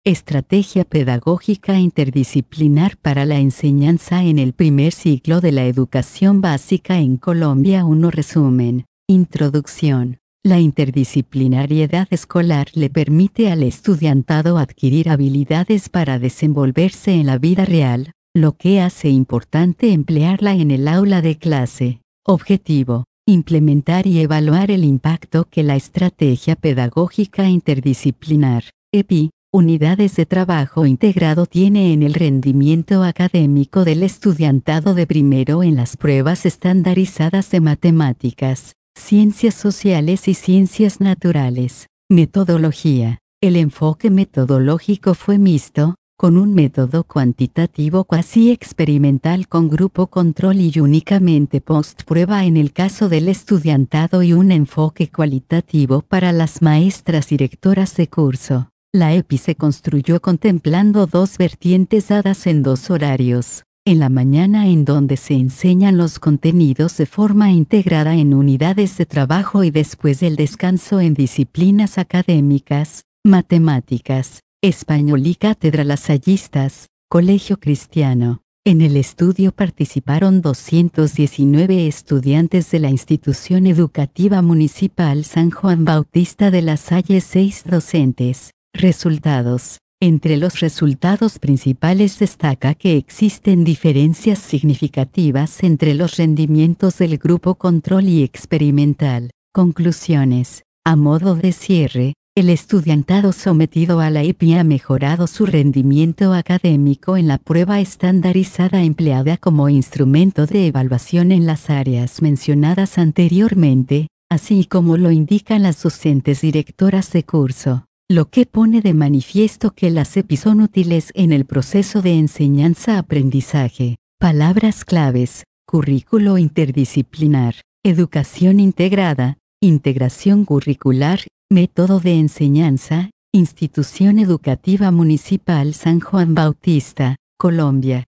Estrategia pedagógica interdisciplinar para la enseñanza en el primer ciclo de la educación básica en Colombia. 1. Resumen. Introducción. La interdisciplinariedad escolar le permite al estudiantado adquirir habilidades para desenvolverse en la vida real, lo que hace importante emplearla en el aula de clase. Objetivo. Implementar y evaluar el impacto que la estrategia pedagógica interdisciplinar, EPI, Unidades de Trabajo Integrado tiene en el rendimiento académico del estudiantado de primero en las pruebas estandarizadas de matemáticas, ciencias sociales y ciencias naturales. Metodología. El enfoque metodológico fue mixto, con un método cuantitativo cuasi experimental con grupo control y únicamente post-prueba en el caso del estudiantado y un enfoque cualitativo para las maestras directoras de curso. La EPI se construyó contemplando dos vertientes dadas en dos horarios. En la mañana, en donde se enseñan los contenidos de forma integrada en unidades de trabajo, y después del descanso en disciplinas académicas, matemáticas, español y cátedra lasallistas, Colegio Cristiano. En el estudio participaron 219 estudiantes de la Institución Educativa Municipal San Juan Bautista de La Salle, 6 docentes. Resultados. Entre los resultados principales destaca que existen diferencias significativas entre los rendimientos del grupo control y experimental. Conclusiones. A modo de cierre, el estudiantado sometido a la EPI ha mejorado su rendimiento académico en la prueba estandarizada empleada como instrumento de evaluación en las áreas mencionadas anteriormente, así como lo indican las docentes directoras de curso, lo que pone de manifiesto que las EPI son útiles en el proceso de enseñanza-aprendizaje. Palabras claves: currículo interdisciplinar, educación integrada, integración curricular, método de enseñanza, Institución Educativa Municipal San Juan Bautista, Colombia.